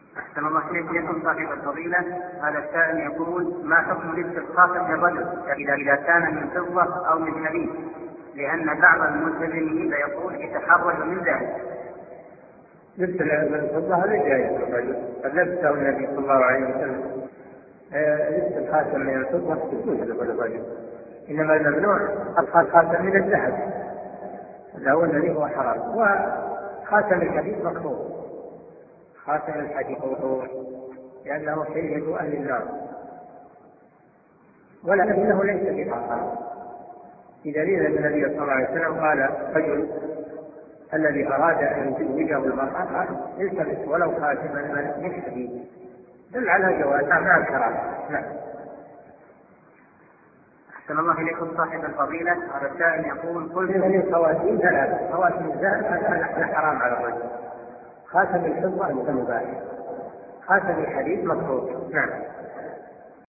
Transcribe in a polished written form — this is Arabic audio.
أحسن الله إليكم صاحب الفضيلة. هذا السائل يقول: ما حكم لبس الخاتم للرجل إذا كان من فضة أو من حديد؟ لأن بعض الملتزمين يقول يتحرج من ذلك. لبس الفضة هذا جائز للرجل، قد لبسه النبي صلى الله عليه وسلم. لبس الخاتم من الفضة يجوز للرجل، إنما الممنوع الخاتم من الذهب هو الذي هو حرام. وخاتم الحديد مكروه، خاتم الحديد لأنه شيء أهل النار، ولكنه ليس بحرام، بدليل أن النبي صلى الله عليه وسلم قال: رجل الذي أراد أن يزوجه المرأة التمس ولو خاتما من حديد، دل على جوازها مع الكراهة. نعم. أحسن الله إليكم صاحب الفضيلة. هذا السائل يقول: قلت الخواتيم ثلاثة: خواتم الذهب هذا حرام على الرجل، خاتم الفضة مباح، خاتم الحديد مكروه. نعم.